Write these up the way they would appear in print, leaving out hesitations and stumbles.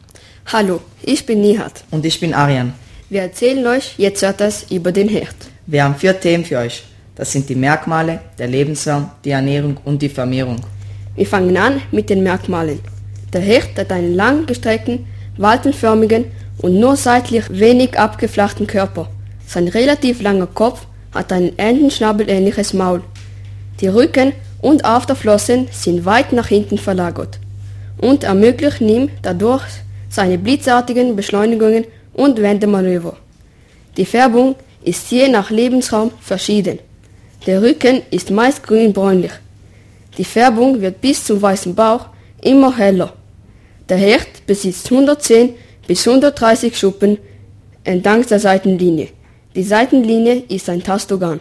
Hallo, ich bin Nihat. Und ich bin Arjan. Wir erzählen euch jetzt etwas über den Herd. Wir haben 4 Themen für euch. Das sind die Merkmale, der Lebensraum, die Ernährung und die Vermehrung. Wir fangen an mit den Merkmalen. Der Herd hat einen langgestreckten, walzenförmigen und nur seitlich wenig abgeflachten Körper. Sein relativ langer Kopf hat ein entenschnabelähnliches Maul. Die Rücken- und Afterflossen sind weit nach hinten verlagert und ermöglichen ihm dadurch seine blitzartigen Beschleunigungen und Wendemanöver. Die Färbung ist je nach Lebensraum verschieden. Der Rücken ist meist grün-bräunlich. Die Färbung wird bis zum weißen Bauch immer heller. Der Herd besitzt 110 bis 130 Schuppen entlang der Seitenlinie. Die Seitenlinie ist ein Tastorgan.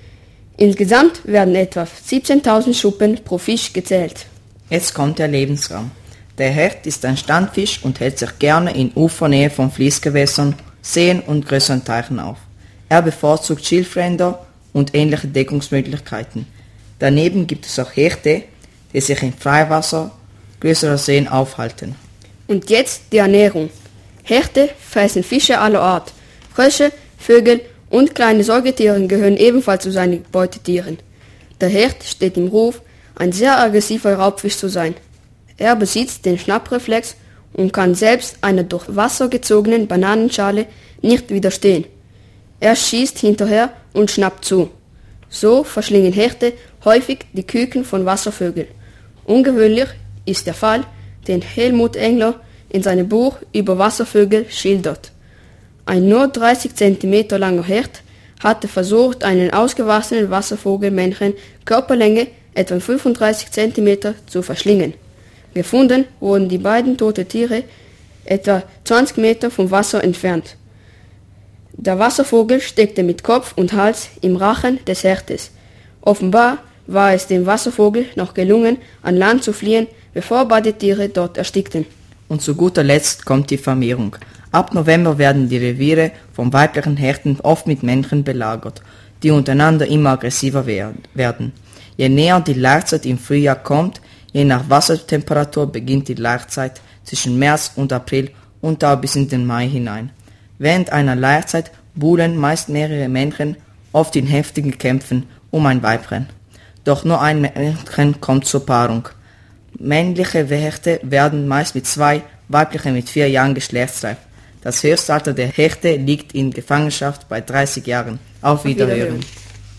Insgesamt werden etwa 17.000 Schuppen pro Fisch gezählt. Jetzt kommt der Lebensraum. Der Herd ist ein Standfisch und hält sich gerne in Ufernähe von Fließgewässern, Seen und größeren Teichen auf. Er bevorzugt Schilfränder und ähnliche Deckungsmöglichkeiten. Daneben gibt es auch Hechte, die sich im Freiwasser größerer Seen aufhalten. Und jetzt die Ernährung. Hechte fressen Fische aller Art. Frösche, Vögel und kleine Säugetiere gehören ebenfalls zu seinen Beutetieren. Der Herd steht im Ruf, ein sehr aggressiver Raubfisch zu sein. Er besitzt den Schnappreflex und kann selbst einer durch Wasser gezogenen Bananenschale nicht widerstehen. Er schießt hinterher und schnappt zu. So verschlingen Hechte häufig die Küken von Wasservögeln. Ungewöhnlich ist der Fall, den Helmut Engler in seinem Buch über Wasservögel schildert. Ein nur 30 cm langer Herd hatte versucht, einen ausgewachsenen Wasservogelmännchen Körperlänge etwa 35 cm zu verschlingen. Gefunden wurden die beiden toten Tiere etwa 20 Meter vom Wasser entfernt. Der Wasservogel steckte mit Kopf und Hals im Rachen des Herdes. Offenbar war es dem Wasservogel noch gelungen, an Land zu fliehen, bevor beide Tiere dort erstickten. Und zu guter Letzt kommt die Vermehrung. Ab November werden die Reviere von weiblichen Herden oft mit Männchen belagert, die untereinander immer aggressiver werden. Je näher die Laichzeit im Frühjahr kommt, je nach Wassertemperatur beginnt die Laichzeit zwischen März und April und dauert bis in den Mai hinein. Während einer Laichzeit buhlen meist mehrere Männchen, oft in heftigen Kämpfen, um ein Weibchen. Doch nur ein Männchen kommt zur Paarung. Männliche Hechte werden meist mit 2, weibliche mit 4 Jahren geschlechtsreif. Das Höchstalter der Hechte liegt in Gefangenschaft bei 30 Jahren. Auf Wiederhören.